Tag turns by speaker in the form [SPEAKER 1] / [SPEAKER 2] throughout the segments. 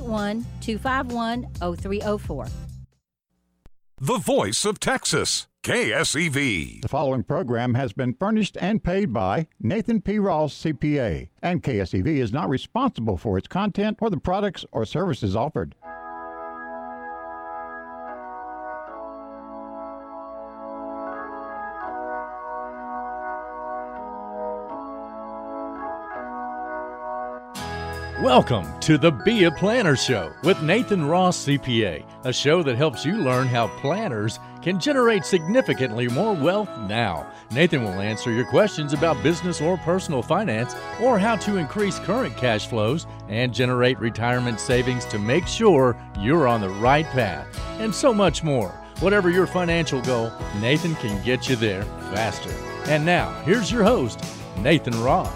[SPEAKER 1] 481-251-0304.
[SPEAKER 2] The voice of Texas, KSEV.
[SPEAKER 3] The following program has been furnished and paid by Nathan P. Ross, CPA, and KSEV is not responsible for its content or the products or services offered.
[SPEAKER 4] Welcome to the Be a Planner Show with Nathan Ross, CPA, a show that helps you learn how planners can generate significantly more wealth now. Nathan will answer your questions about business or personal finance, or how to increase current cash flows and generate retirement savings to make sure you're on the right path, and so much more. Whatever your financial goal, Nathan can get you there faster. And now, here's your host, Nathan Ross.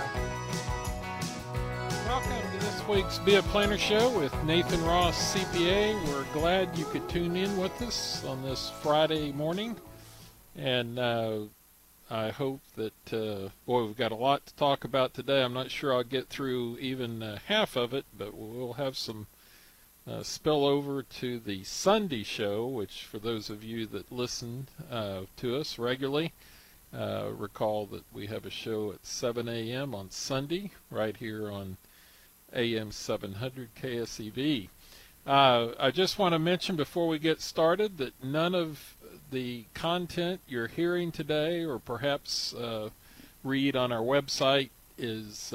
[SPEAKER 5] Week's Be a Planner Show with Nathan Ross, CPA. We're glad you could tune in with us on this Friday morning, and I hope that we've got a lot to talk about today. I'm not sure I'll get through even half of it, but we'll have some spill over to the Sunday show, which for those of you that listen to us regularly, recall that we have a show at 7 a.m. on Sunday right here on AM 700 KSEV. I just want to mention before we get started that none of the content you're hearing today, or perhaps read on our website, is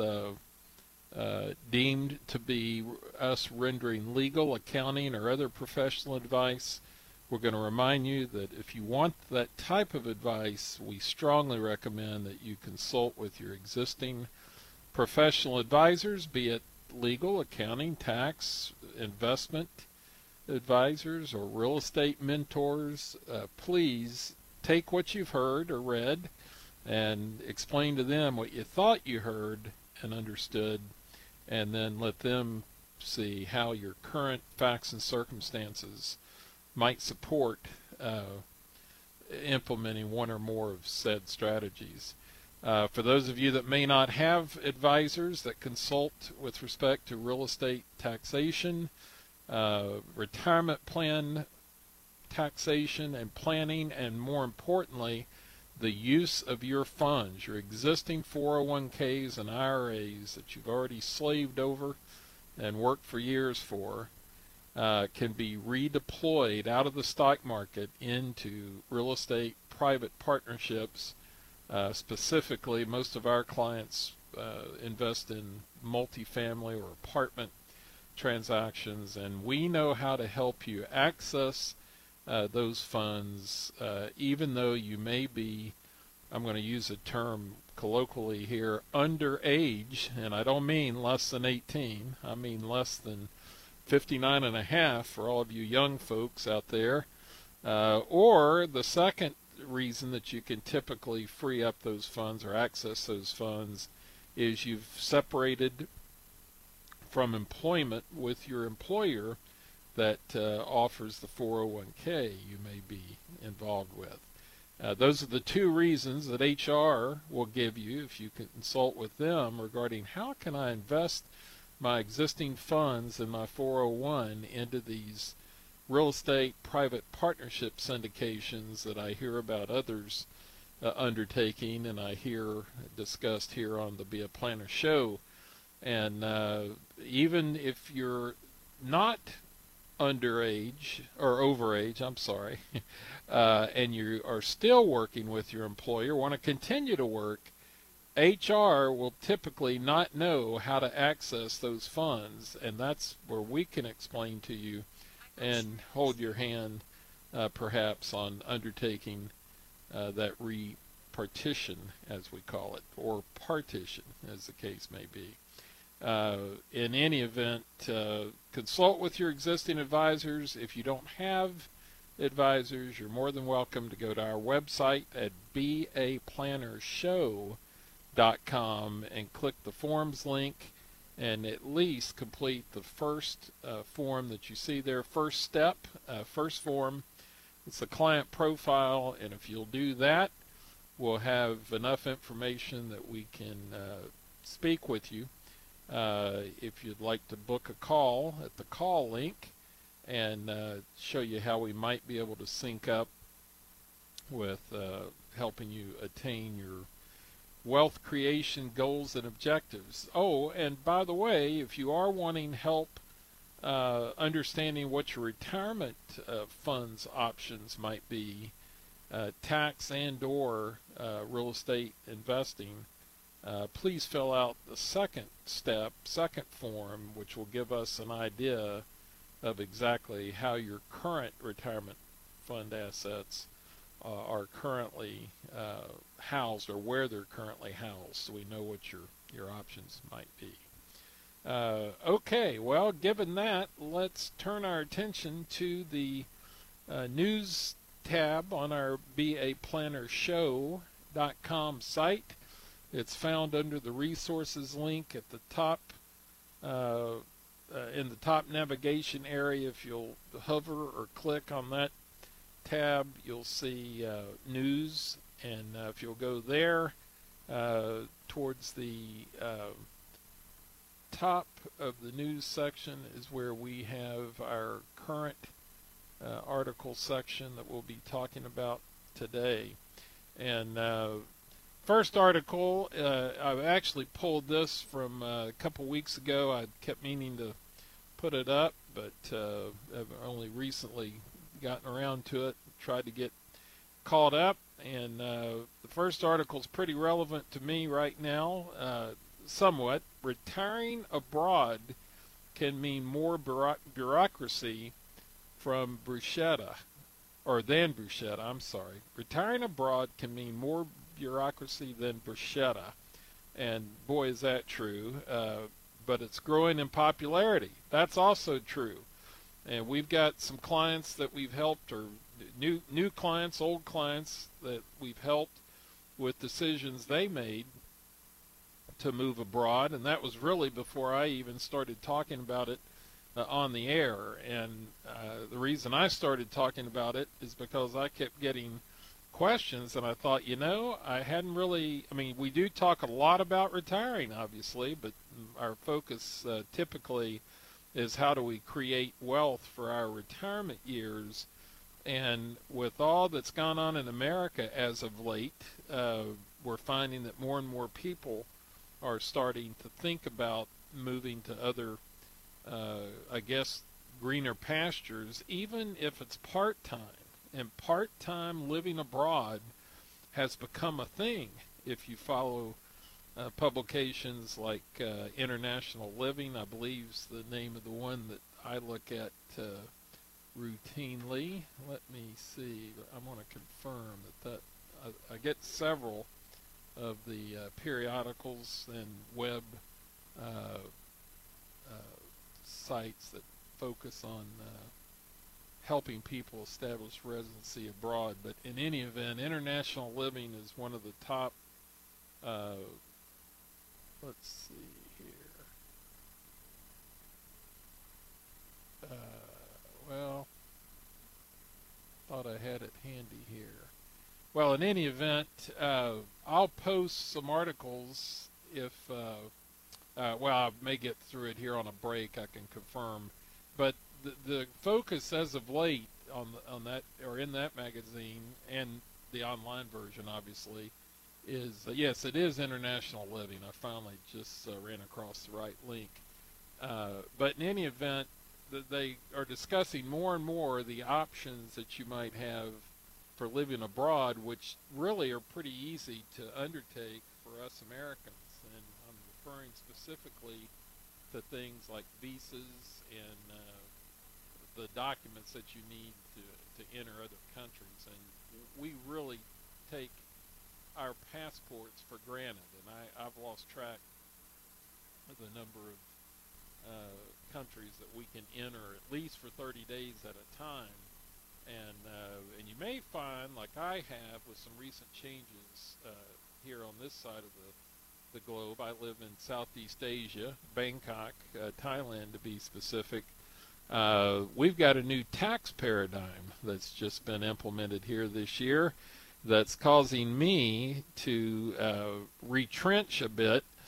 [SPEAKER 5] deemed to be us rendering legal, accounting, or other professional advice. We're going to remind you that if you want that type of advice, we strongly recommend that you consult with your existing professional advisors, be it legal, accounting, tax, investment advisors, or real estate mentors. Please take what you've heard or read and explain to them what you thought you heard and understood, and then let them see how your current facts and circumstances might support implementing one or more of said strategies. For those of you that may not have advisors that consult with respect to real estate taxation, retirement plan taxation and planning, and more importantly, the use of your funds, your existing 401ks and IRAs that you've already slaved over and worked for years for, can be redeployed out of the stock market into real estate private partnerships. Specifically, most of our clients invest in multifamily or apartment transactions, and we know how to help you access those funds, even though you may be, I'm going to use a term colloquially here, underage, and I don't mean less than 18, I mean less than 59 and a half for all of you young folks out there, or the second reason that you can typically free up those funds or access those funds is you've separated from employment with your employer that offers the 401k you may be involved with. Those are the two reasons that HR will give you if you consult with them regarding how can I invest my existing funds in my 401 into these real estate private partnership syndications that I hear about others undertaking, and I hear discussed here on the Be a Planner Show. And even if you're not underage or overage, I'm sorry, and you are still working with your employer, want to continue to work, HR will typically not know how to access those funds, and that's where we can explain to you and hold your hand perhaps on undertaking that repartition, as we call it, or partition, as the case may be. In any event, consult with your existing advisors. If you don't have advisors, you're more than welcome to go to our website at beaplannershow.com and click the forms link and at least complete the first form that you see there. First step, first form, it's the client profile, and if you'll do that, we'll have enough information that we can speak with you if you'd like to book a call at the call link and show you how we might be able to sync up with helping you attain your wealth creation goals and objectives. Oh, and by the way, if you are wanting help understanding what your retirement funds options might be, tax and or real estate investing, please fill out the second form, which will give us an idea of exactly how your current retirement fund assets are currently housed, or where they're currently housed, so we know what your options might be. Okay, well, given that, let's turn our attention to the news tab on our BAPlannershow.com site. It's found under the resources link at the top, in the top navigation area. If you'll hover or click on that tab, you'll see news, and if you'll go there towards the top of the news section is where we have our current article section that we'll be talking about today. And first article, I actually pulled this from a couple weeks ago. I kept meaning to put it up, but I've only recently gotten around to it, tried to get caught up. And the first article is pretty relevant to me right now, somewhat. Retiring abroad can mean more bureaucracy from bruschetta, or than bruschetta, I'm sorry. Retiring abroad can mean more bureaucracy than bruschetta. And boy, is that true. But it's growing in popularity. That's also true. And we've got some clients that we've helped, or new clients, old clients that we've helped with decisions they made to move abroad, and that was really before I even started talking about it on the air. And the reason I started talking about it is because I kept getting questions, and I thought, I hadn't really, we do talk a lot about retiring, obviously, but our focus typically is how do we create wealth for our retirement years. And with all that's gone on in America as of late, we're finding that more and more people are starting to think about moving to other, greener pastures, even if it's part-time. And part-time living abroad has become a thing. If you follow publications like International Living, I believe is the name of the one that I look at routinely. Let me see. I want to confirm that I get several of the periodicals and web sites that focus on helping people establish residency abroad. But in any event, International Living is one of the top, let's see here. Thought I had it handy here. Well, in any event, I'll post some articles if, I may get through it here on a break, I can confirm. But the focus as of late on that, or in that magazine, and the online version, obviously, is, yes, it is International Living. I finally just ran across the right link. But in any event, they are discussing more and more the options that you might have for living abroad, which really are pretty easy to undertake for us Americans. And I'm referring specifically to things like visas and the documents that you need to enter other countries. And we really take our passports for granted, and I've lost track of the number of countries that we can enter, at least for 30 days at a time. And you may find, like I have with some recent changes here on this side of the globe. I live in Southeast Asia, Bangkok, Thailand to be specific. We've got a new tax paradigm that's just been implemented here this year that's causing me to retrench a bit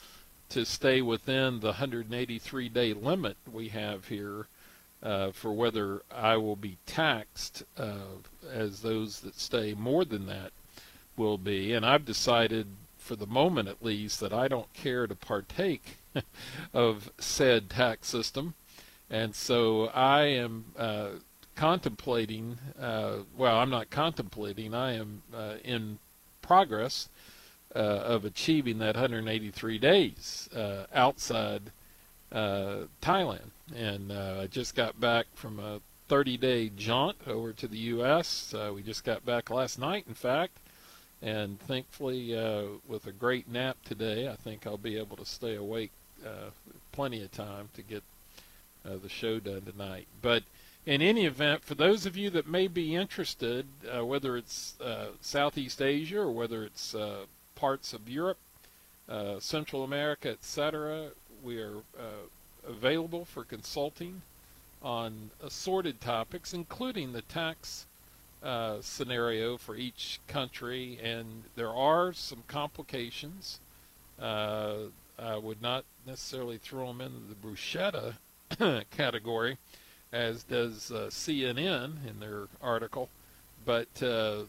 [SPEAKER 5] to stay within the 183-day limit we have here for whether I will be taxed as those that stay more than that will be. And I've decided, for the moment at least, that I don't care to partake of said tax system. And so I am contemplating, well, I'm not contemplating, I am in progress of achieving that 183 days outside Thailand. And I just got back from a 30-day jaunt over to the U.S. We just got back last night, in fact. And thankfully, with a great nap today, I think I'll be able to stay awake plenty of time to get the show done tonight. But in any event, for those of you that may be interested, whether it's Southeast Asia or whether it's parts of Europe, Central America, etc., we are available for consulting on assorted topics, including the tax scenario for each country. And there are some complications. I would not necessarily throw them into the bruschetta category, as does CNN in their article, but the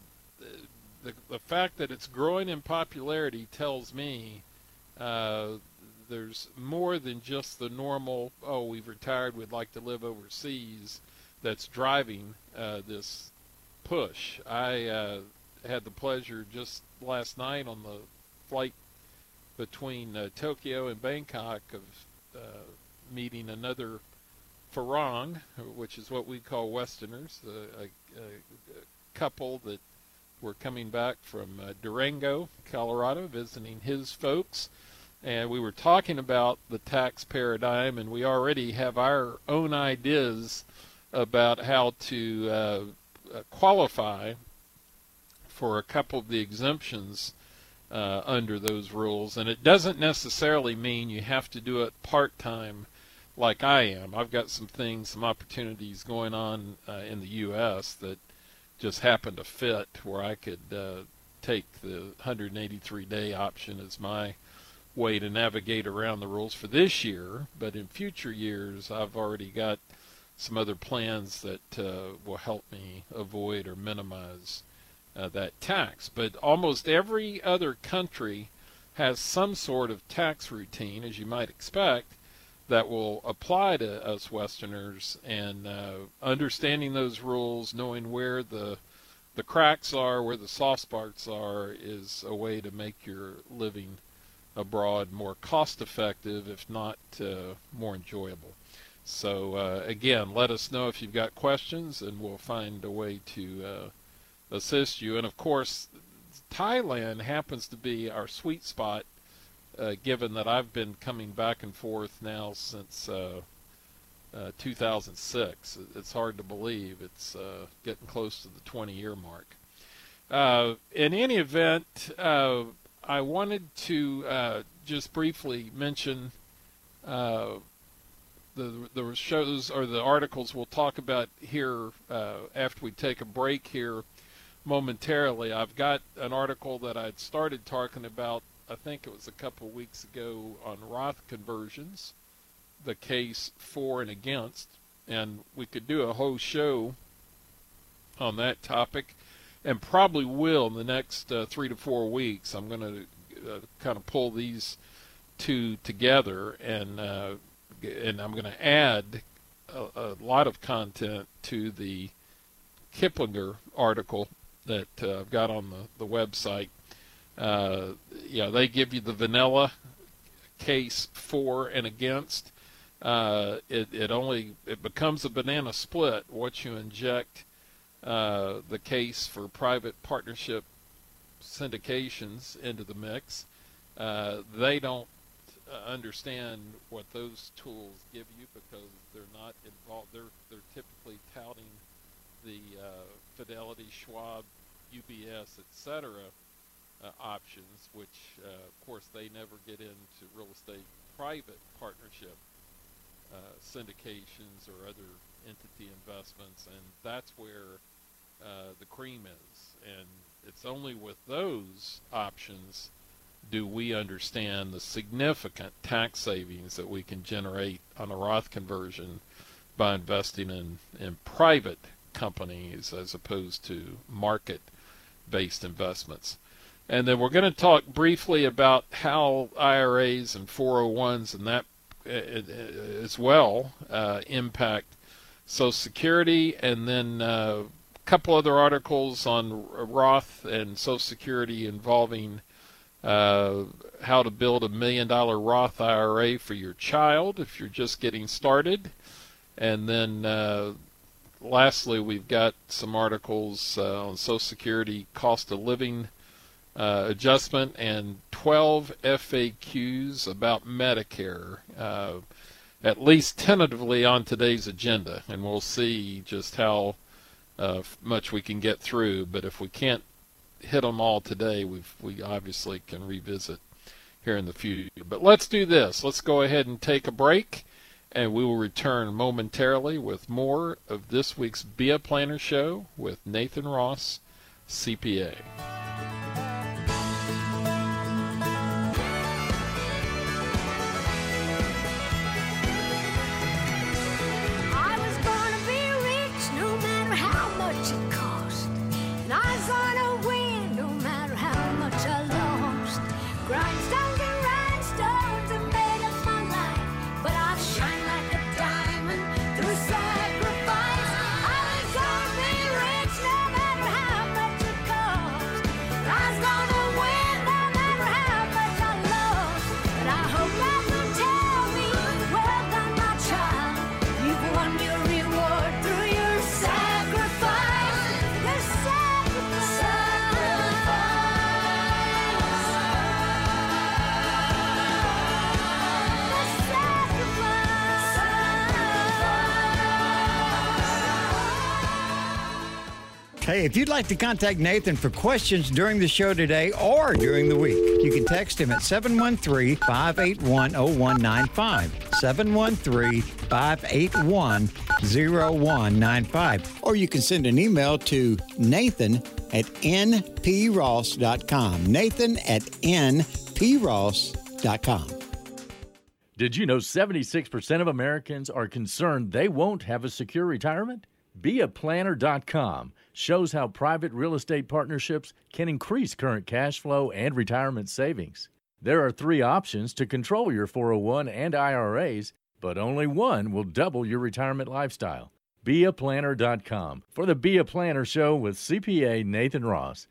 [SPEAKER 5] fact that it's growing in popularity tells me there's more than just the normal, oh, we've retired, we'd like to live overseas, that's driving this push. I had the pleasure just last night on the flight between Tokyo and Bangkok of meeting another Farang, which is what we call Westerners, a couple that were coming back from Durango, Colorado, visiting his folks. And we were talking about the tax paradigm, and we already have our own ideas about how to qualify for a couple of the exemptions under those rules. And it doesn't necessarily mean you have to do it part-time like I am. I've got some things, some opportunities going on in the U.S. that just happen to fit where I could take the 183-day option as my way to navigate around the rules for this year. But in future years, I've already got some other plans that will help me avoid or minimize that tax. But almost every other country has some sort of tax routine, as you might expect, that will apply to us Westerners. And understanding those rules, knowing where the cracks are, where the soft spots are, is a way to make your living abroad more cost-effective, if not more enjoyable. So again, let us know if you've got questions, and we'll find a way to assist you. And of course, Thailand happens to be our sweet spot, given that I've been coming back and forth now since 2006. It's hard to believe. It's getting close to the 20-year mark. In any event, I wanted to just briefly mention the shows or the articles we'll talk about here after we take a break here momentarily. I've got an article that I'd started talking about, I think it was a couple of weeks ago, on Roth conversions, the case for and against, and we could do a whole show on that topic, and probably will in the next 3 to 4 weeks. I'm going to kind of pull these two together, and I'm going to add a lot of content to the Kiplinger article that I've got on the website. Yeah, they give you the vanilla case for and against. It becomes a banana split once you inject the case for private partnership syndications into the mix. They don't understand what those tools give you because they're not involved. They're typically touting the Fidelity, Schwab, UBS, etc. Options, which of course they never get into real estate private partnership syndications or other entity investments, and that's where the cream is. And it's only with those options do we understand the significant tax savings that we can generate on a Roth conversion by investing in private companies as opposed to market-based investments. And then we're going to talk briefly about how IRAs and 401s and that as well impact Social Security, and then a couple other articles on Roth and Social Security involving how to build $1 million Roth IRA for your child if you're just getting started. And then lastly, we've got some articles on Social Security cost of living adjustment and 12 FAQs about Medicare, at least tentatively on today's agenda. And we'll see just how much we can get through. But if we can't hit them all today, we obviously can revisit here in the future. But let's do this. Let's go ahead and take a break, and we will return momentarily with more of this week's Be a Planner Show with Nathan Ross, CPA.
[SPEAKER 6] I was gonna be rich no matter how much it cost. And I was gonna win no matter how much I lost. Grindstones and rhinestones have made up my life, but I've shined like a diamond through sacrifice. I was gonna be rich no matter how much it cost. I was gonna win no matter how much I lost. But I hope God will tell me, well done, my child. You've won your reward through your sacrifice. Your
[SPEAKER 3] Hey, if you'd like to contact Nathan for questions during the show today or during the week, you can text him at 713-581-0195, 713-581-0195, or you can send an email to nathan@npross.com, nathan@npross.com.
[SPEAKER 4] Did you know 76% of Americans are concerned they won't have a secure retirement? BeAPlanner.com shows how private real estate partnerships can increase current cash flow and retirement savings. There are 3 options to control your 401 and IRAs, but only one will double your retirement lifestyle. BeAPlanner.com for the Be a Planner Show with CPA Nathan Ross.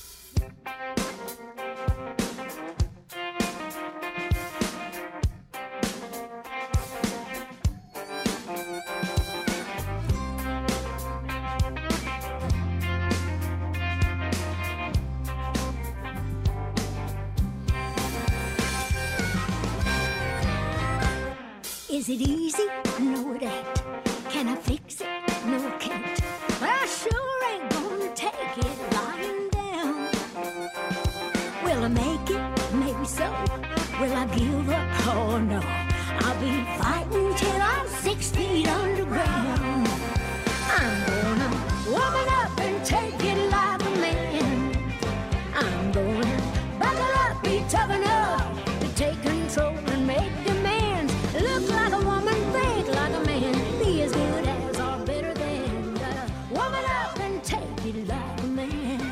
[SPEAKER 6] Is it easy? No, it ain't. Can I fix it? No, I can't. But I sure ain't gonna take it lying down. Will I make it? Maybe so. Will I give up? Oh no. I'll be fighting till I'm 6 feet underground. I'm gonna woman up and take it like a man. I'm gonna buckle up, be tough enough to take control and make demands. Look like a woman, think like a man, be as good as or better than. Gotta woman up and take it like a man.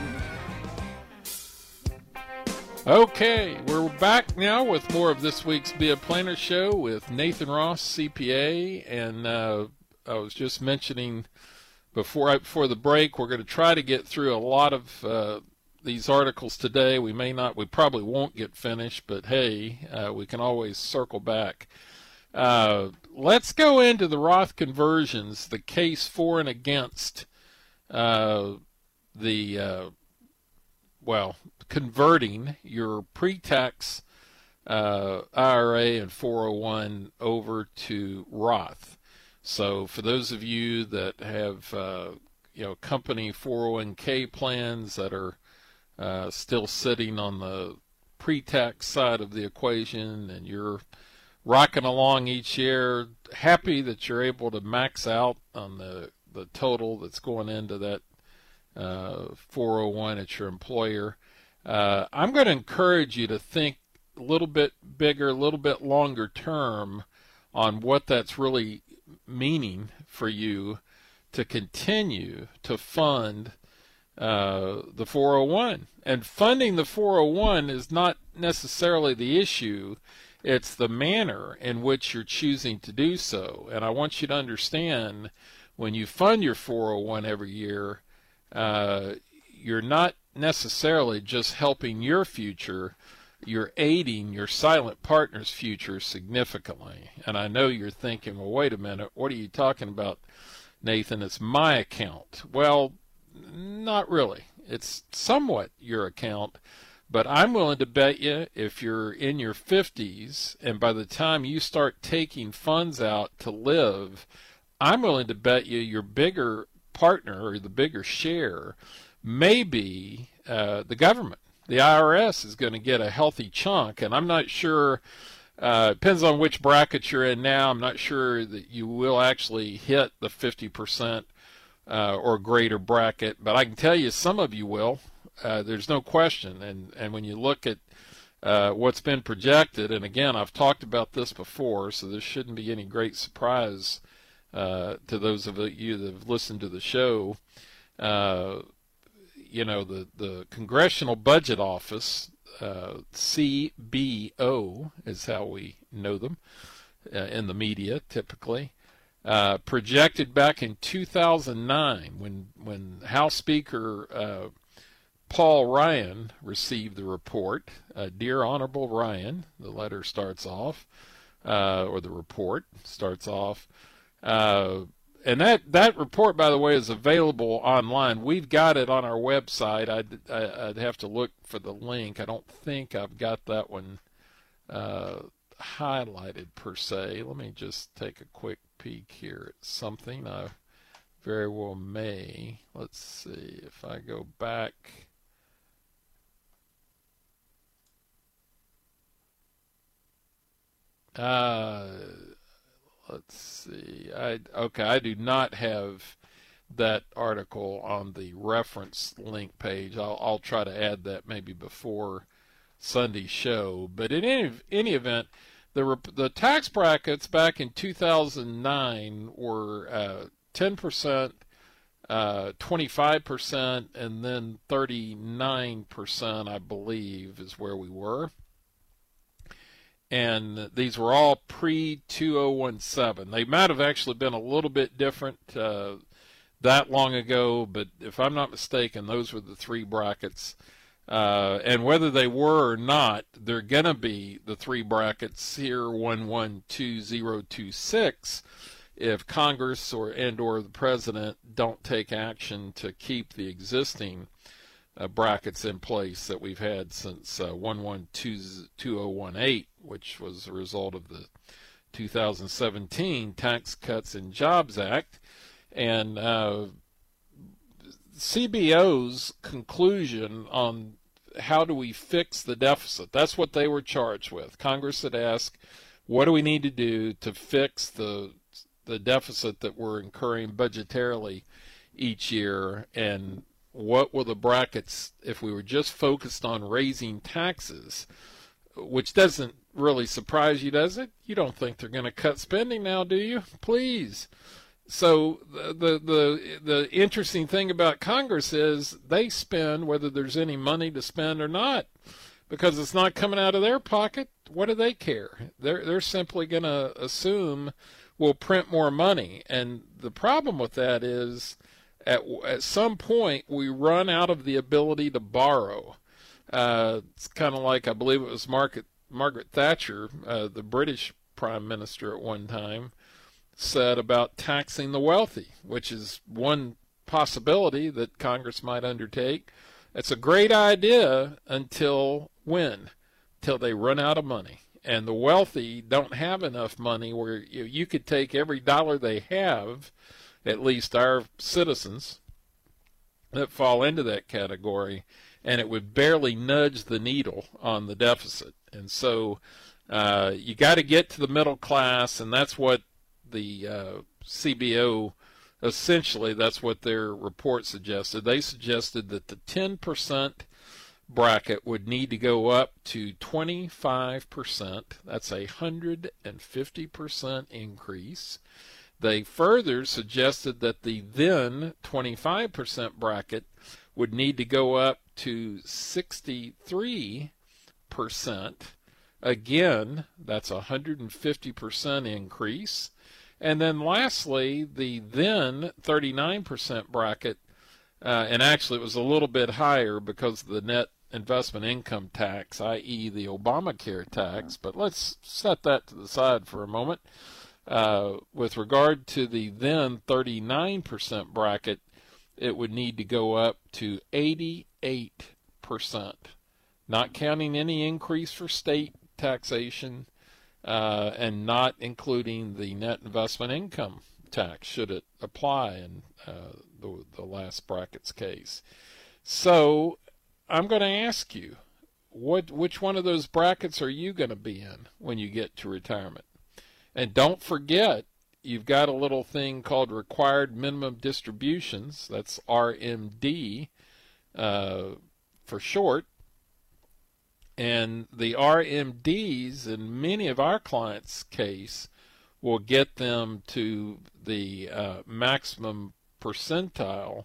[SPEAKER 5] Okay, we're back now with more of this week's Be a Planner Show with Nathan Ross, CPA, and I was just mentioning before the break, we're going to try to get through a lot of these articles today. We probably won't get finished, but hey, we can always circle back. Let's go into the Roth conversions, the case for and against converting your pre-tax IRA and 401 over to Roth. So for those of you that have company 401k plans that are still sitting on the pre-tax side of the equation, and you're rocking along each year, happy that you're able to max out on the total that's going into that 401 at your employer. I'm going to encourage you to think a little bit bigger, a little bit longer term on what that's really meaning for you to continue to fund the 401. And funding the 401 is not necessarily the issue. It's the manner in which you're choosing to do so. And I want you to understand, when you fund your 401 every year, you're not necessarily just helping your future, you're aiding your silent partner's future significantly. And I know you're thinking, well, wait a minute, what are you talking about, Nathan? It's my account. Well, not really. It's somewhat your account, but I'm willing to bet you if you're in your 50s and by the time you start taking funds out to live, I'm willing to bet you your bigger partner or the bigger share may be the government. The IRS is going to get a healthy chunk, and I'm not sure, depends on which bracket you're in now, I'm not sure that you will actually hit the 50% or greater bracket, but I can tell you some of you will. There's no question. And when you look at what's been projected, and again, I've talked about this before, so this shouldn't be any great surprise to those of you that have listened to the show. You know, the Congressional Budget Office, CBO is how we know them in the media typically, projected back in 2009 when House Speaker Paul Ryan received the report. Dear Honorable Ryan, the letter starts off, or the report starts off. And that report, by the way, is available online. We've got it on our website. I'd have to look for the link. I don't think I've got that one highlighted per se. Let me just take a quick peek here at something. I very well may. Let's see if I go back. Let's see. I do not have that article on the reference link page. I'll try to add that maybe before Sunday's show. But in any event, the tax brackets back in 2009 were 10%, 25%, and then 39%, I believe, is where we were. And these were all pre-2017. They might have actually been a little bit different that long ago, but if I'm not mistaken, those were the three brackets. And whether they were or not, they're going to be the three brackets here, 112026, if Congress or the President don't take action to keep the existing brackets in place that we've had since 112018, which was a result of the 2017 Tax Cuts and Jobs Act. And CBO's conclusion on how do we fix the deficit, that's what they were charged with. Congress had asked, what do we need to do to fix the deficit that we're incurring budgetarily each year, and what were the brackets if we were just focused on raising taxes, which doesn't really surprise you, does it? You don't think they're going to cut spending now, do you? Please. So the interesting thing about Congress is they spend whether there's any money to spend or not, because it's not coming out of their pocket. What do they care? They're simply going to assume we'll print more money. And the problem with that is at some point we run out of the ability to borrow. It's kind of like, I believe it was Margaret Thatcher, the British Prime Minister at one time, said about taxing the wealthy, which is one possibility that Congress might undertake. It's a great idea until when? Till they run out of money. And the wealthy don't have enough money where you could take every dollar they have, at least our citizens that fall into that category, and it would barely nudge the needle on the deficit. And so you got to get to the middle class, and that's what the CBO, essentially, that's what their report suggested. They suggested that the 10% bracket would need to go up to 25%. That's a 150% increase. They further suggested that the then 25% bracket would need to go up to 63%. Again, that's a 150% increase. And then lastly, the then 39% bracket, and actually it was a little bit higher because of the net investment income tax, i.e. the Obamacare tax, but let's set that to the side for a moment. With regard to the then 39% bracket, it would need to go up to 88%, not counting any increase for state taxation, and not including the net investment income tax, should it apply in the last bracket's case. So I'm going to ask you, which one of those brackets are you going to be in when you get to retirement? And don't forget, you've got a little thing called required minimum distributions. That's RMD for short. And the RMDs, in many of our clients' case, will get them to the maximum percentile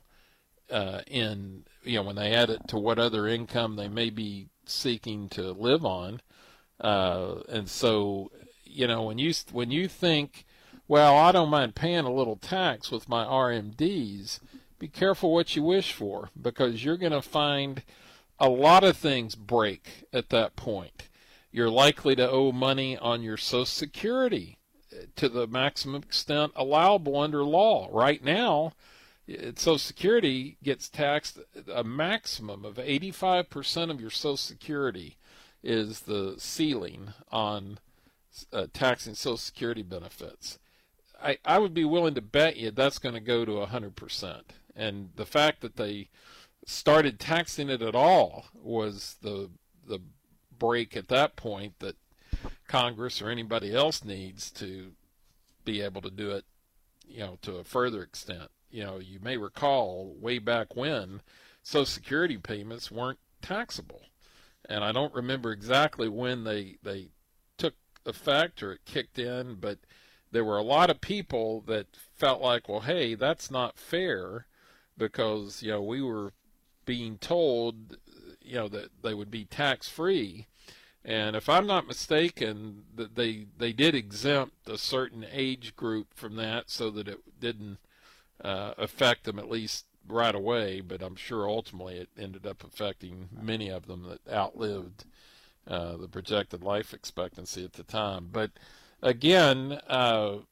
[SPEAKER 5] in, when they add it to what other income they may be seeking to live on. And so, when you think, well, I don't mind paying a little tax with my RMDs, be careful what you wish for, because you're going to find a lot of things break at that point. You're likely to owe money on your Social Security to the maximum extent allowable under law. Right now, Social Security gets taxed a maximum of 85% of your Social Security is the ceiling on taxing Social Security benefits. I would be willing to bet you that's going to go to 100%. And the fact that they started taxing it at all was the break at that point that Congress or anybody else needs to be able to do it, to a further extent. You may recall way back when Social Security payments weren't taxable. And I don't remember exactly when they took effect or it kicked in, but there were a lot of people that felt like, well, hey, that's not fair, because, we were being told, that they would be tax-free. And if I'm not mistaken, that they did exempt a certain age group from that so that it didn't affect them, at least right away, but I'm sure ultimately it ended up affecting many of them that outlived the projected life expectancy at the time. But again, the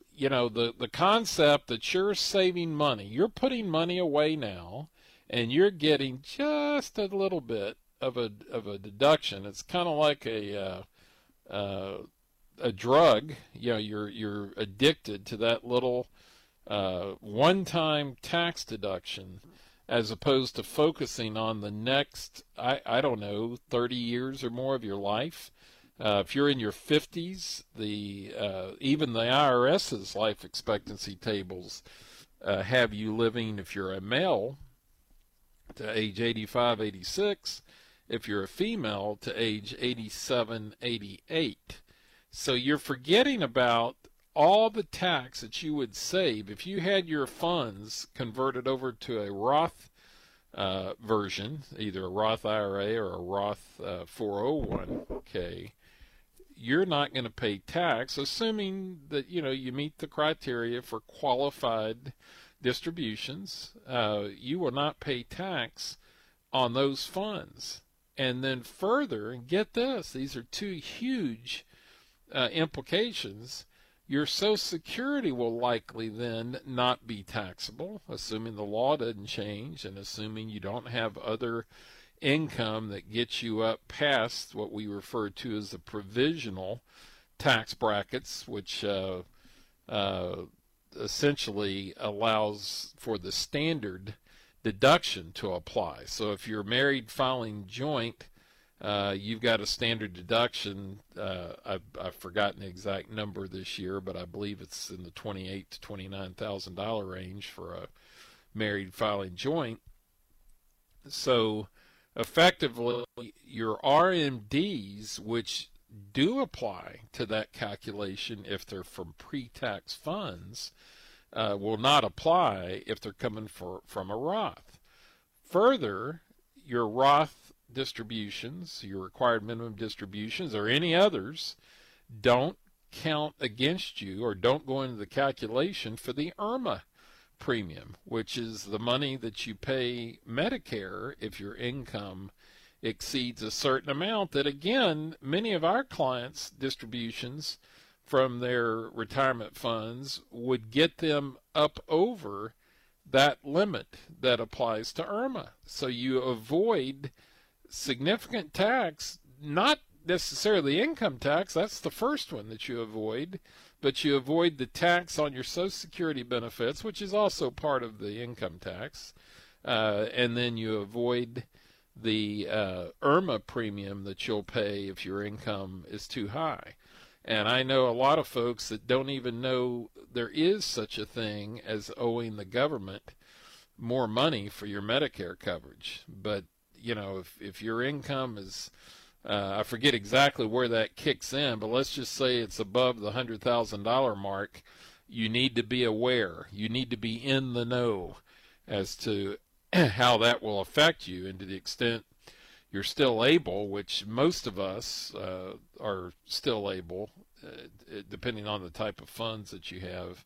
[SPEAKER 5] concept that you're saving money, you're putting money away now, and you're getting just a little bit of a deduction. It's kind of like a drug. You're addicted to that little one-time tax deduction, as opposed to focusing on the next, I don't know, 30 years or more of your life. If you're in your 50s, even the IRS's life expectancy tables have you living, if you're a male, to age 85, 86, if you're a female, to age 87, 88. So you're forgetting about all the tax that you would save if you had your funds converted over to a Roth version, either a Roth IRA or a Roth 401k. You're not going to pay tax, assuming that you meet the criteria for qualified distributions. You will not pay tax on those funds. And then further, and get this, these are two huge implications. Your Social Security will likely then not be taxable, assuming the law doesn't change and assuming you don't have other income that gets you up past what we refer to as the provisional tax brackets, which essentially allows for the standard deduction to apply. So if you're married filing joint, you've got a standard deduction. I've forgotten the exact number this year, but I believe it's in the $28,000 to $29,000 range for a married filing joint. So effectively your RMDs, which do apply to that calculation if they're from pre-tax funds, will not apply if they're coming from a Roth. Further, your Roth distributions, your required minimum distributions, or any others, don't count against you or don't go into the calculation for the IRMAA premium, which is the money that you pay Medicare if your income exceeds a certain amount. That, again, many of our clients' distributions from their retirement funds would get them up over that limit that applies to IRMAA. So you avoid significant tax, not necessarily income tax, that's the first one that you avoid, but you avoid the tax on your Social Security benefits, which is also part of the income tax, and then you avoid the IRMAA premium that you'll pay if your income is too high. And I know a lot of folks that don't even know there is such a thing as owing the government more money for your Medicare coverage. But, you know, if your income is, I forget exactly where that kicks in, but let's just say it's above the $100,000 mark, you need to be aware. You need to be in the know as to how that will affect you, and to the extent you're still able, which most of us are still able, depending on the type of funds that you have.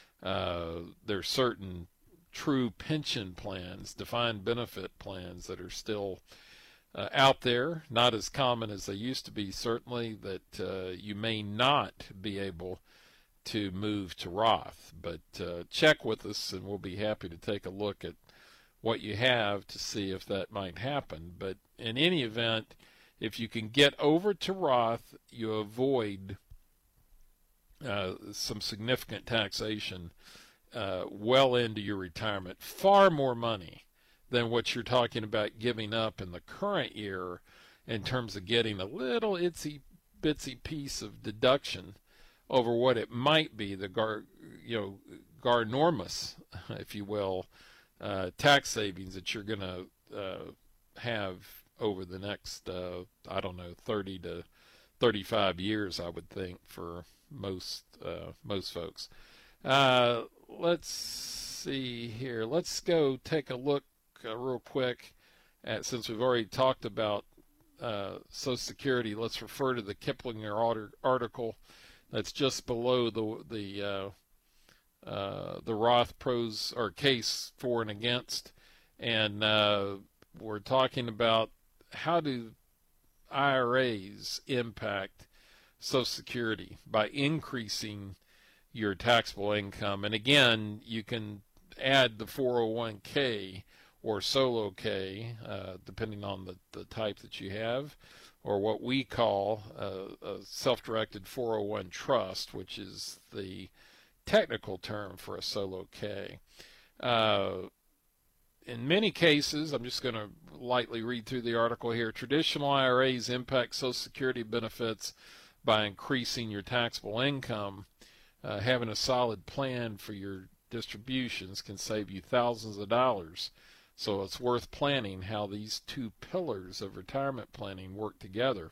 [SPEAKER 5] There's certain true pension plans, defined benefit plans, that are still out there, not as common as they used to be, certainly, that you may not be able to move to Roth. But check with us, and we'll be happy to take a look at what you have to see if that might happen. But in any event, if you can get over to Roth, you avoid some significant taxation well into your retirement. Far more money than what you're talking about giving up in the current year in terms of getting a little itsy bitsy piece of deduction over what it might be, the garnormous, if you will, tax savings that you're going to have over the next, 30 to 35 years, I would think, for most folks. Let's see here. Let's go take a look real quick at, since we've already talked about Social Security, let's refer to the Kiplinger article that's just below the Roth pros or case for and against, and we're talking about how do IRAs impact Social Security by increasing your taxable income. And again, you can add the 401k or solo K, depending on the type that you have, or what we call a self-directed 401 trust, which is the technical term for a solo K. In many cases, I'm just going to lightly read through the article here, traditional IRAs impact Social Security benefits by increasing your taxable income. Having a solid plan for your distributions can save you thousands of dollars. So it's worth planning how these two pillars of retirement planning work together.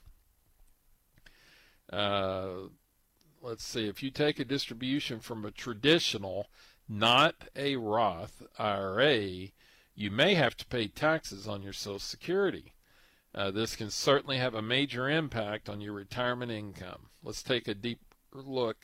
[SPEAKER 5] Let's see, if you take a distribution from a traditional, not a Roth IRA, you may have to pay taxes on your Social Security. This can certainly have a major impact on your retirement income. Let's take a deep look,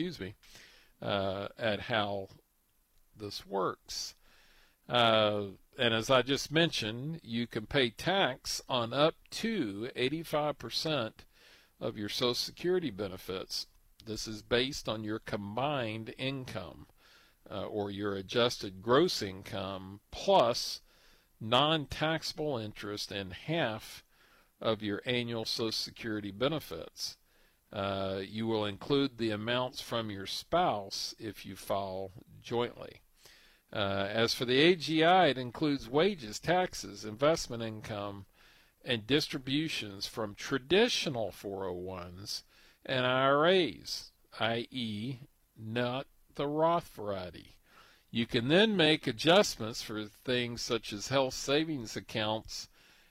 [SPEAKER 5] at how this works. And as I just mentioned, you can pay tax on up to 85% of your Social Security benefits. This is based on your combined income, or your adjusted gross income, plus non-taxable interest in half of your annual Social Security benefits. You will include the amounts from your spouse if you file jointly. As for the AGI, it includes wages, taxes, investment income, and distributions from traditional 401s and IRAs, i.e. not the Roth variety. You can then make adjustments for things such as health savings accounts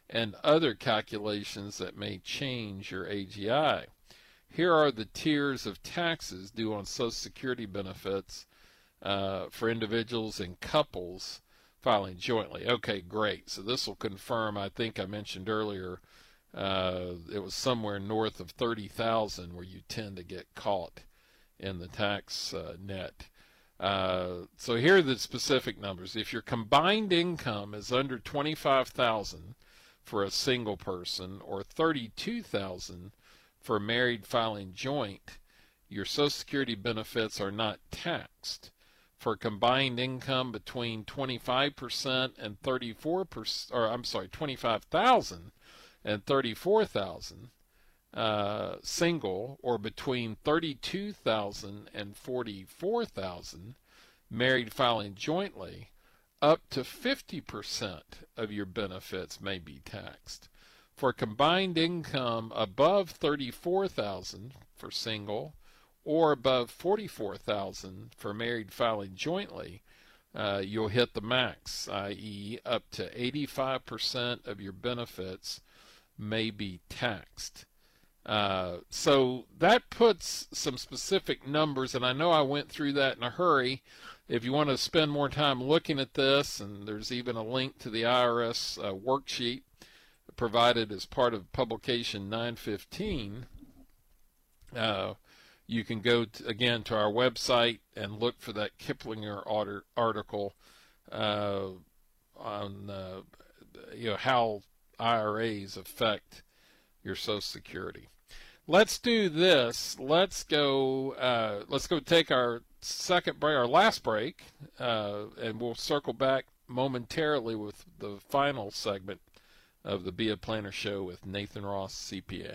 [SPEAKER 5] and other calculations that may change your AGI. Here are the tiers of taxes due on Social Security benefits for individuals and couples filing jointly. Okay, great. So this will confirm, I think I mentioned earlier, it was somewhere north of 30,000 where you tend to get caught in the tax net. So here are the specific numbers. If your combined income is under 25,000 for a single person or 32,000 for married filing joint, your Social Security benefits are not taxed. For combined income between 25% and 34%, or I'm sorry, 25,000 and 34,000, single, or between 32,000 and 44,000, married filing jointly, up to 50% of your benefits may be taxed. For combined income above 34,000 for single, or above 44,000 for married filing jointly, you'll hit the max, i.e. up to 85% of your benefits may be taxed. So that puts some specific numbers, and I know I went through that in a hurry. If you want to spend more time looking at this, and there's even a link to the IRS worksheet provided as part of publication 915, you can go again to our website and look for that Kiplinger article on how IRAs affect your Social Security. Let's do this. Let's go take our second break, our last break, and we'll circle back momentarily with the final segment of the Be a Planner Show with Nathan Ross, CPA.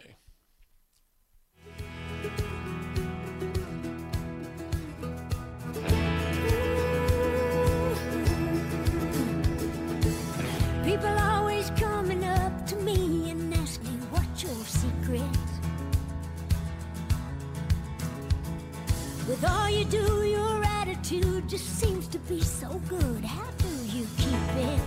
[SPEAKER 6] People always coming up to me and asking what's your secret. With all you do, your attitude just seems to be so good. How do you keep it?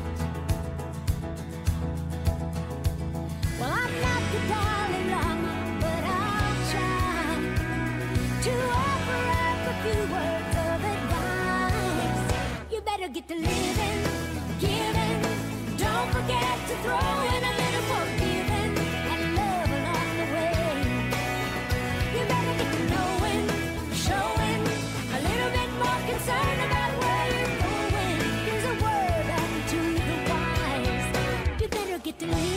[SPEAKER 6] Well, I'm not the Dalai Lama, but I'll try to offer up a few words of advice. You better get to living, giving. Don't forget to throw in a little forgiving and love along the way. You better get to knowing, showing a little bit more concern about where you're going. There's a word unto the wise. You better get to living.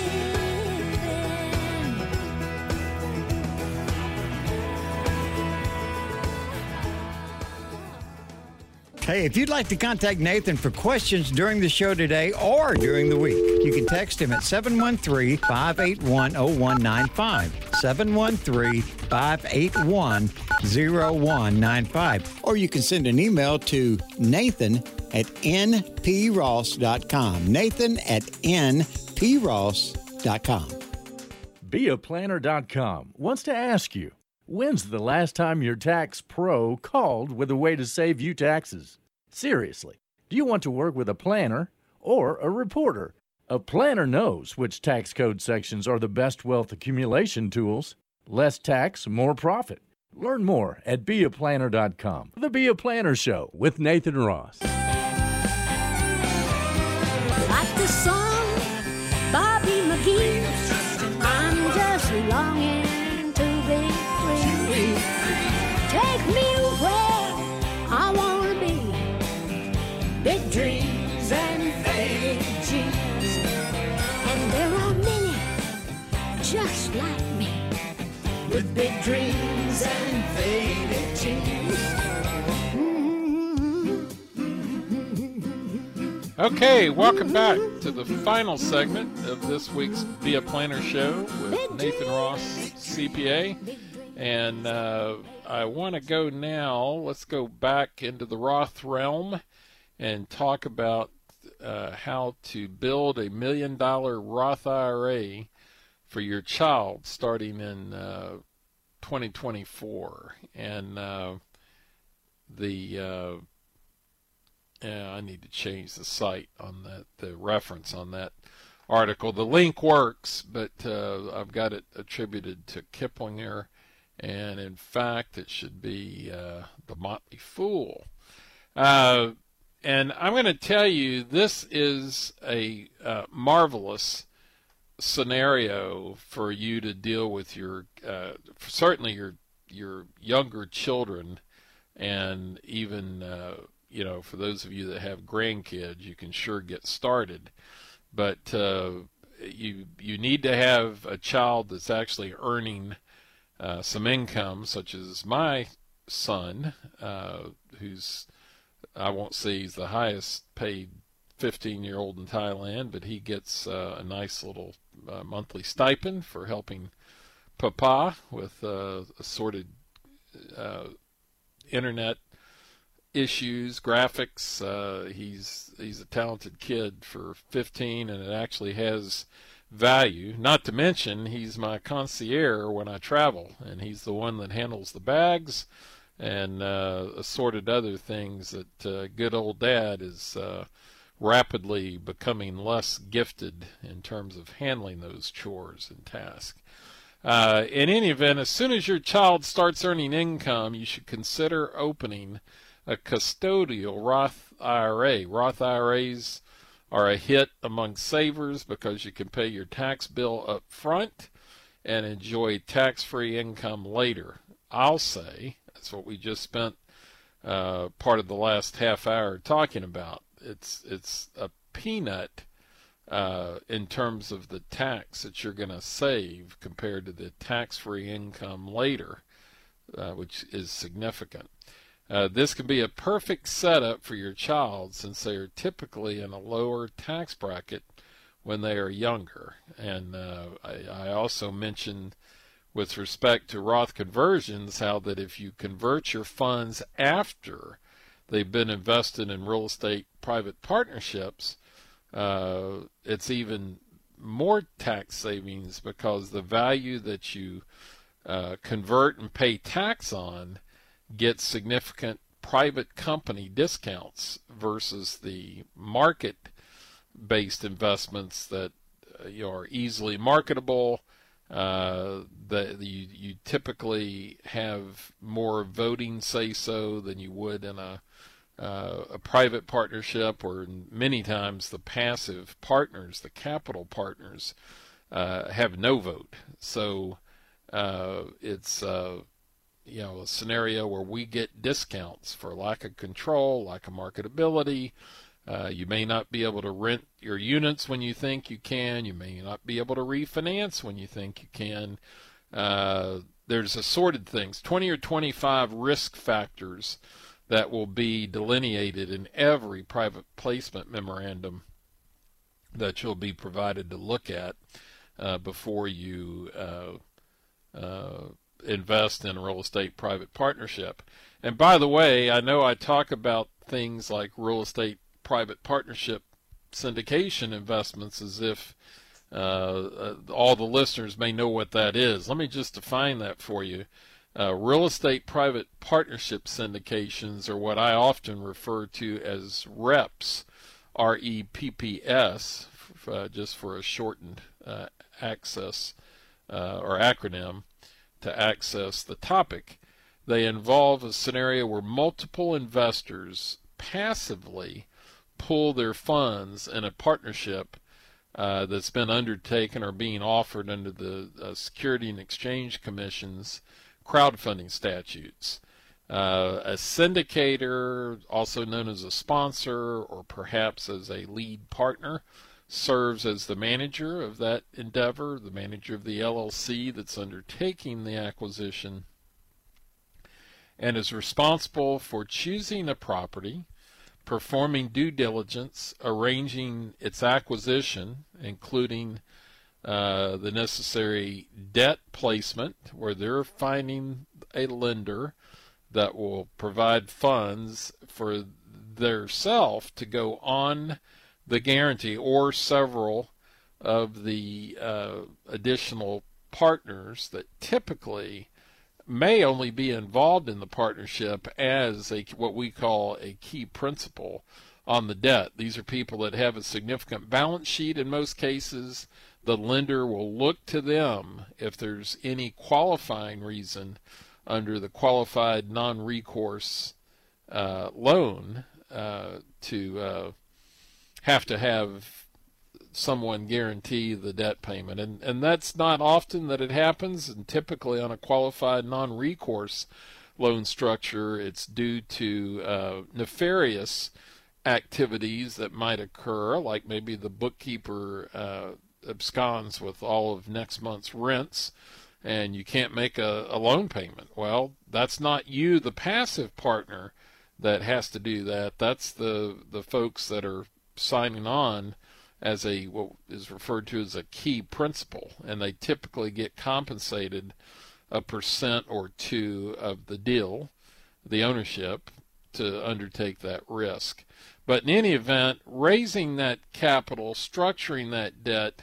[SPEAKER 3] Hey, if you'd like to contact Nathan for questions during the show today or during the week, you can text him at 713-581-0195, 713-581-0195, or you can send an email to nathan@npross.com, nathan@npross.com.
[SPEAKER 4] BeAPlanner.com wants to ask you, when's the last time your tax pro called with a way to save you taxes? Seriously, do you want to work with a planner or a reporter? A planner knows which tax code sections are the best wealth accumulation tools. Less tax, more profit. Learn more at BeAPlanner.com. The Be a Planner Show with Nathan Ross.
[SPEAKER 6] Like the song, Bobby McGee, I'm just longing to be free. Take me where I want to be. Big dreams and faded dreams. And there are many just like me, with big dreams and faded dreams.
[SPEAKER 5] Okay, welcome back to the final segment of this week's Be a Planner Show with Nathan Ross, CPA. And I want to go now, let's go back into the Roth realm and talk about how to build $1 million Roth IRA for your child starting in 2024. And I need to change the site on that, the reference on that article. The link works, but I've got it attributed to Kiplinger, and in fact it should be The Motley Fool. And I'm going to tell you, this is a marvelous scenario for you to deal with your certainly your younger children, and even for those of you that have grandkids, you can sure get started. But you need to have a child that's actually earning some income, such as my son, who's, I won't say he's the highest paid 15-year-old in Thailand, but he gets a nice little monthly stipend for helping Papa with assorted internet issues, graphics. He's a talented kid for 15, and it actually has value. Not to mention, he's my concierge when I travel, and he's the one that handles the bags and assorted other things that good old Dad is rapidly becoming less gifted in terms of handling those chores and tasks. In any event, as soon as your child starts earning income, you should consider opening a custodial Roth IRA. Roth IRAs are a hit among savers because you can pay your tax bill up front and enjoy tax-free income later. I'll say, that's what we just spent part of the last half hour talking about. It's a peanut in terms of the tax that you're going to save compared to the tax-free income later, which is significant. This can be a perfect setup for your child, since they are typically in a lower tax bracket when they are younger. And I also mentioned, with respect to Roth conversions, how that if you convert your funds after they've been invested in real estate private partnerships, it's even more tax savings, because the value that you convert and pay tax on gets significant private company discounts versus the market-based investments that are easily marketable. That you typically have more voting say-so than you would in a private partnership, or many times the passive partners, the capital partners, have no vote. So it's a scenario where we get discounts for lack of control, lack of marketability. You may not be able to rent your units when you think you can. You may not be able to refinance when you think you can. There's assorted things, 20 or 25 risk factors that will be delineated in every private placement memorandum that you'll be provided to look at before you invest in a real estate private partnership. And by the way, I know I talk about things like real estate private partnership syndication investments as if all the listeners may know what that is. Let me just define that for you. Real estate private partnership syndications are what I often refer to as REPS, REPPS, just for a shortened access or acronym to access the topic. They involve a scenario where multiple investors passively pull their funds in a partnership that's been undertaken or being offered under the Security and Exchange Commission's crowdfunding statutes. A syndicator, also known as a sponsor or perhaps as a lead partner, serves as the manager of that endeavor, the manager of the LLC that's undertaking the acquisition, and is responsible for choosing a property, performing due diligence, arranging its acquisition, including the necessary debt placement, where they're finding a lender that will provide funds for their self to go on the guarantee, or several of the additional partners that typically may only be involved in the partnership as what we call a key principal, on the debt. These are people that have a significant balance sheet in most cases. The lender will look to them if there's any qualifying reason under the qualified non-recourse loan to have someone guarantee the debt payment. And that's not often that it happens, and typically on a qualified non-recourse loan structure, it's due to nefarious activities that might occur, like maybe the bookkeeper absconds with all of next month's rents and you can't make a loan payment. Well, that's not you, the passive partner, that has to do that. That's the folks that are signing on as what is referred to as a key principal, and they typically get compensated a % or 2% of the deal, the ownership, to undertake that risk. But in any event, raising that capital, structuring that debt,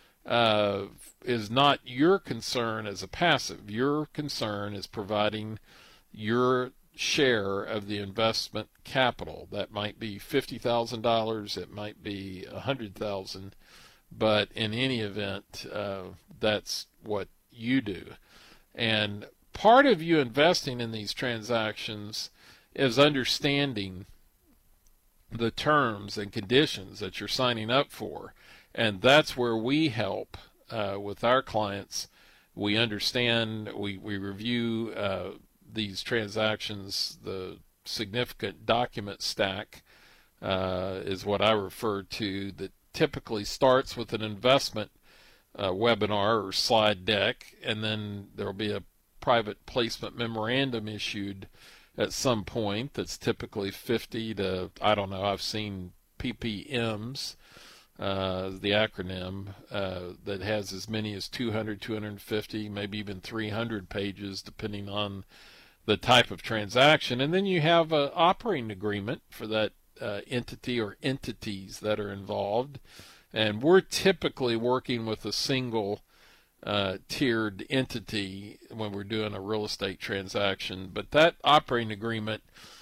[SPEAKER 5] is not your concern as a passive. Your concern is providing your share of the investment capital. That might be $50,000, it might be $100,000, but in any event, that's what you do. And part of you investing in these transactions is understanding the terms and conditions that you're signing up for. And that's where we help with our clients. We understand, we review these transactions. The significant document stack is what I refer to, that typically starts with an investment webinar or slide deck, and then there will be a private placement memorandum issued at some point that's typically 50 to, I don't know, I've seen PPMs, the acronym, that has as many as 200, 250, maybe even 300 pages depending on the type of transaction. And then you have an operating agreement for that entity or entities that are involved. And we're typically working with a single tiered entity when we're doing a real estate transaction. But that operating agreement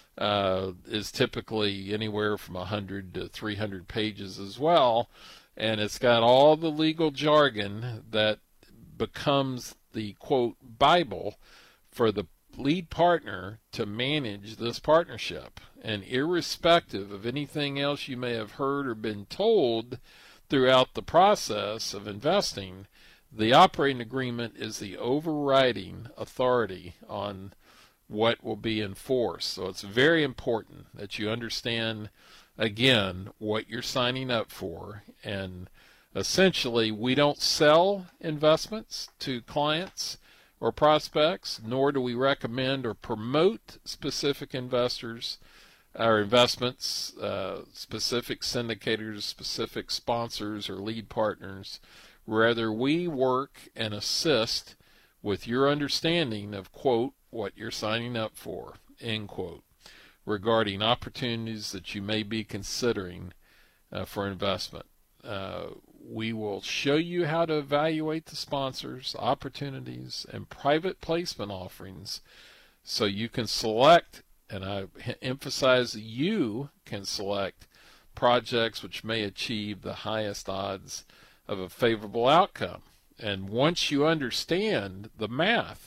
[SPEAKER 5] is typically anywhere from 100 to 300 pages as well. And it's got all the legal jargon that becomes the, quote, Bible for the lead partner to manage this partnership. And irrespective of anything else you may have heard or been told throughout the process of investing, the operating agreement is the overriding authority on what will be enforced. So it's very important that you understand, again, what you're signing up for. And essentially, we don't sell investments to clients or prospects, nor do we recommend or promote specific investors or investments, specific syndicators, specific sponsors, or lead partners. Rather, we work and assist with your understanding of, quote, what you're signing up for, end quote, regarding opportunities that you may be considering for investment. We will show you how to evaluate the sponsors, opportunities, and private placement offerings so you can select, and I emphasize you can select, projects which may achieve the highest odds of a favorable outcome. And once you understand the math,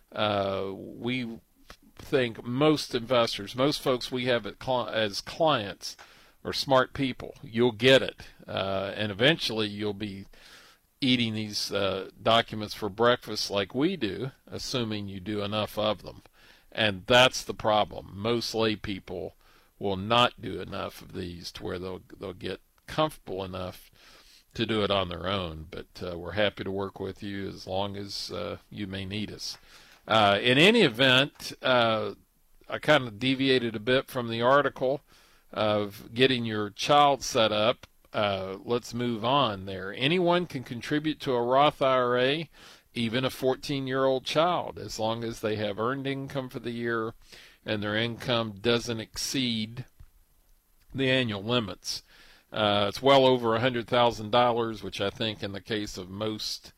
[SPEAKER 5] we think most investors, most folks we have as clients, are smart people. You'll get it. And eventually you'll be eating these documents for breakfast like we do, assuming you do enough of them. And that's the problem. Most lay people will not do enough of these to where they'll get comfortable enough to do it on their own. But we're happy to work with you as long as you may need us. In any event, I kind of deviated a bit from the article of getting your child set up. Let's move on there. Anyone can contribute to a Roth IRA, even a 14-year-old child, as long as they have earned income for the year and their income doesn't exceed the annual limits. It's well over $100,000, which I think in the case of most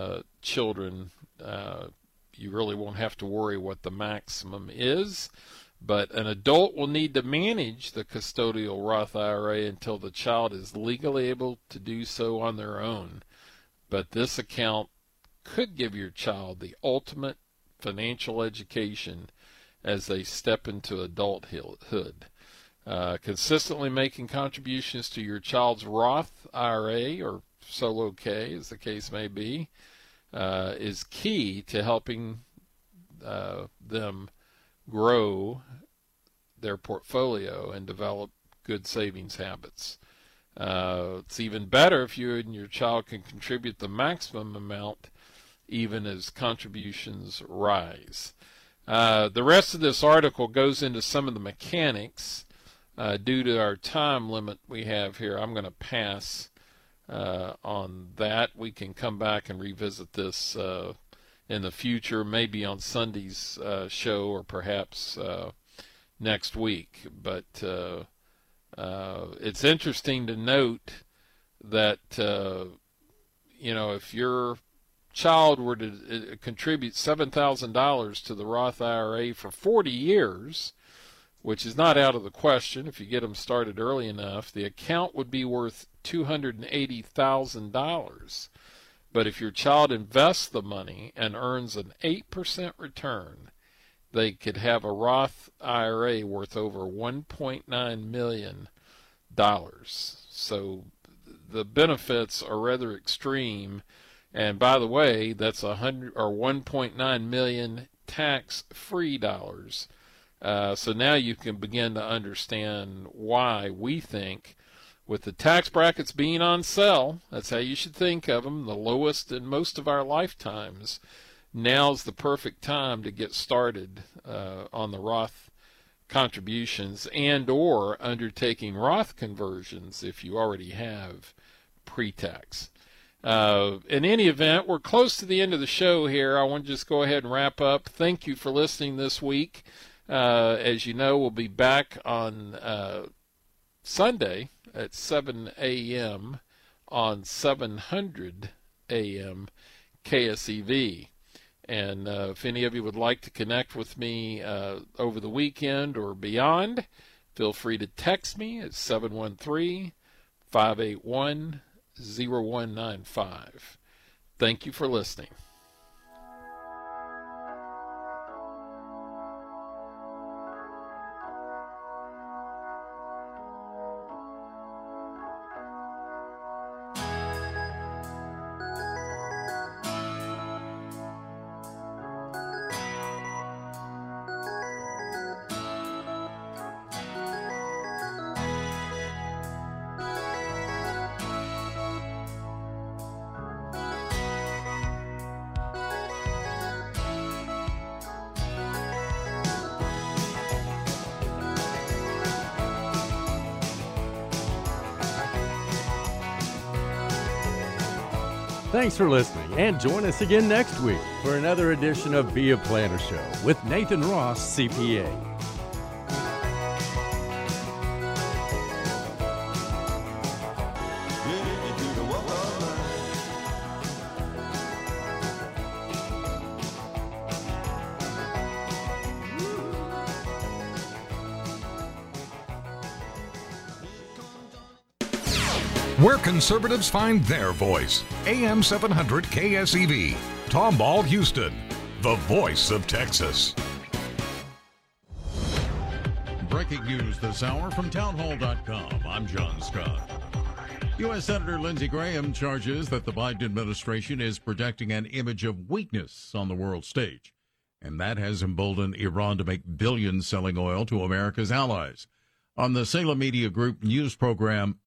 [SPEAKER 5] children, you really won't have to worry what the maximum is. But an adult will need to manage the custodial Roth IRA until the child is legally able to do so on their own. But this account could give your child the ultimate financial education as they step into adulthood. Consistently making contributions to your child's Roth IRA or Solo K, as the case may be, is key to helping them grow their portfolio and develop good savings habits. It's even better if you and your child can contribute the maximum amount even as contributions rise. The rest of this article goes into some of the mechanics. Due to our time limit we have here, I'm going to pass on that. We can come back and revisit this in the future, maybe on Sunday's show or perhaps next week. But it's interesting to note that, if your child were to contribute $7,000 to the Roth IRA for 40 years, which is not out of the question if you get them started early enough, the account would be worth $280,000. But if your child invests the money and earns an 8% return, they could have a Roth IRA worth over $1.9 million. So the benefits are rather extreme. And by the way, that's 1.9 million tax-free dollars. So now you can begin to understand why we think, with the tax brackets being on sale, that's how you should think of them, the lowest in most of our lifetimes, now's the perfect time to get started on the Roth contributions and or undertaking Roth conversions if you already have pre-tax. In any event, we're close to the end of the show here. I want to just go ahead and wrap up. Thank you for listening this week. As you know, we'll be back on Sunday at 7 a.m. on 700 a.m. KSEV. And if any of you would like to connect with me over the weekend or beyond, feel free to text me at 713-581-0195. Thank you for listening.
[SPEAKER 4] Thanks for listening, and join us again next week for another edition of Be a Planner Show with Nathan Ross, CPA.
[SPEAKER 2] Where conservatives find their voice. AM 700 KSEV. Tomball, Houston. The voice of Texas.
[SPEAKER 7] Breaking news this hour from townhall.com. I'm John Scott. U.S. Senator Lindsey Graham charges that the Biden administration is projecting an image of weakness on the world stage, and that has emboldened Iran to make billions selling oil to America's allies. On the Salem Media Group news program